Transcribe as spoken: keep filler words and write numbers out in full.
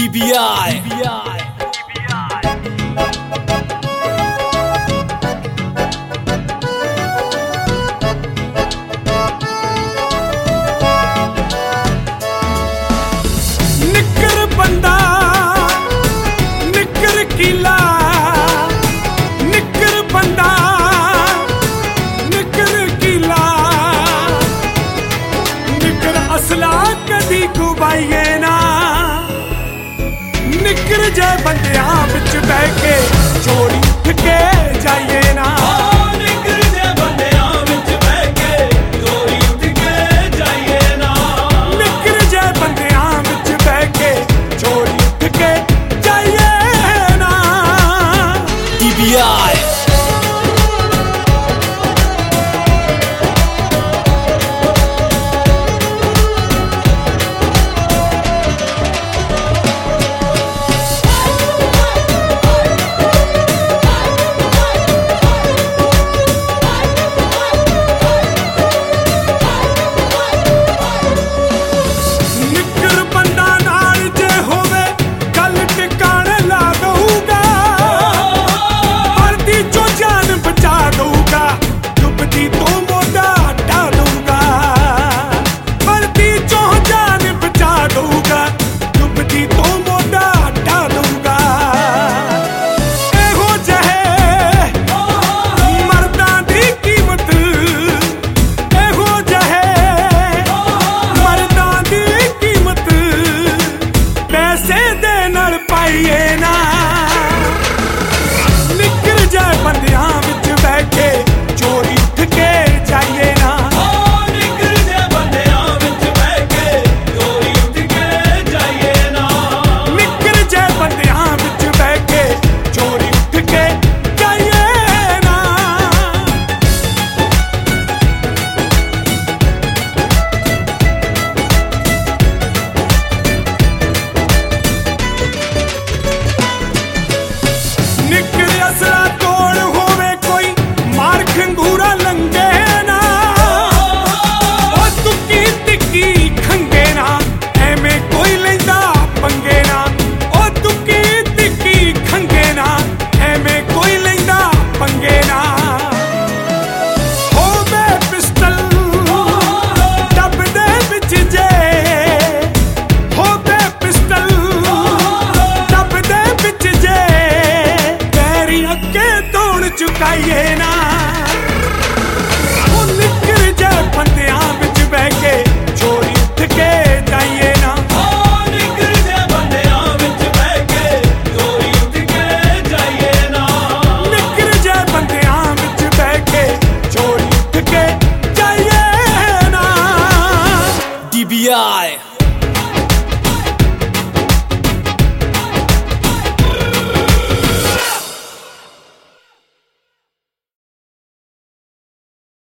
D B I निकर बंदा निकर किला निकर बंदा निकर किला निकर असला कदी गुबाइए ना निकर जय बंदिया बिच बह के चोरी उठ के जाइए ना निकर जय बंदिया बिच बह के चोरी उठ के जाइए ना निकर जय बंदिया बिच बह के चोरी उठ के जाइए ना D B I चुकाइए ना वो निकर जय बंदिया बिच बह के चोरी उठ के जाइए ना निकर जय बंदिया बिच बह के चोरी उठ के जाइए ना निकर जय बंदिया बिच बह के चोरी उठ के जाइए ना D B I